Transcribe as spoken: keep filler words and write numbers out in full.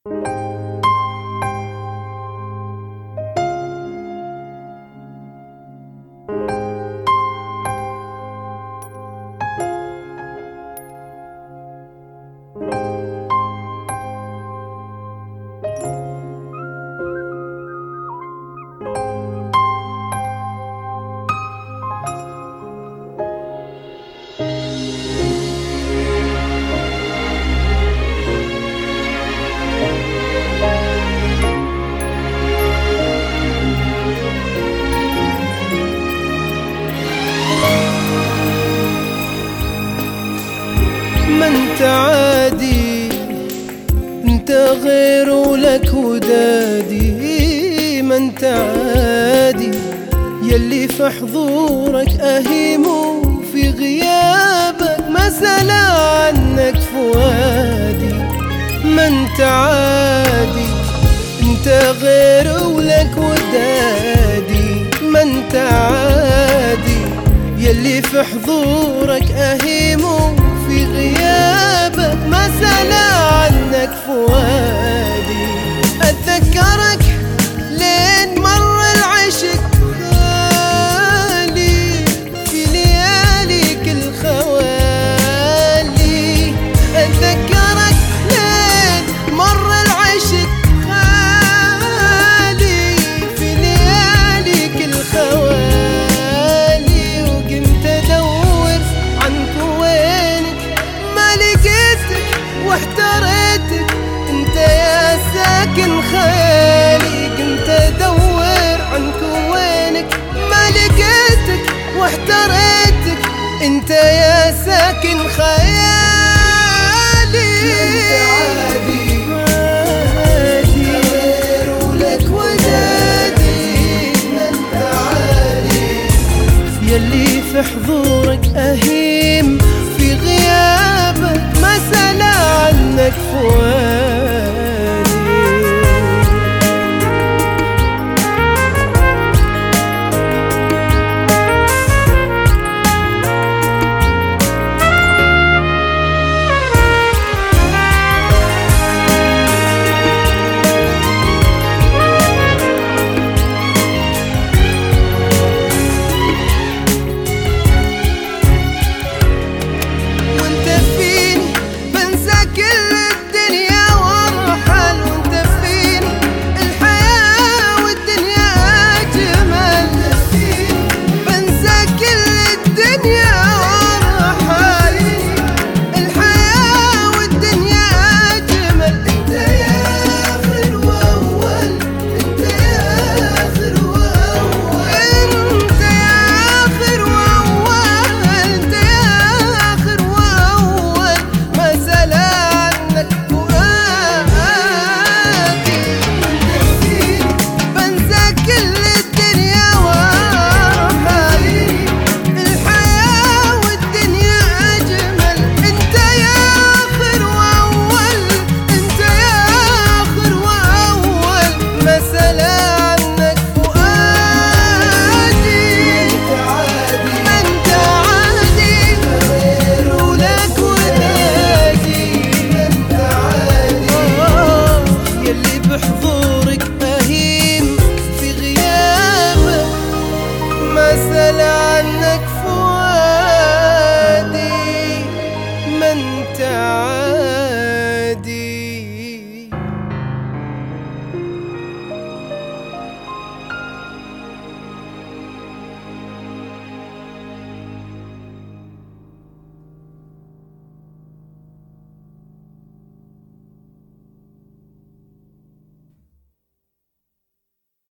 ما انت عادي، انت غير ولك ودادي. ما انت عادي يلي في حضورك أهيم وفي غيابك ما سأل عنك فؤادي. ما انت عادي، انت غير ولك ودادي. ما انت عادي يلي في حضورك أهيم في غيابك ما سأل عنك فؤادي. أتذكرك لين مر العشق خالي في لياليك الخوالي. أتذكرك لين مر العشق خالي في لياليك الخوالي. وقمت أدور عنك وينك ما لقيتك واحتريتك انت يا ساكن خيالي. كنت ادور عنك وينك ما لقيتك واحتريتك انت يا ساكن خيالي.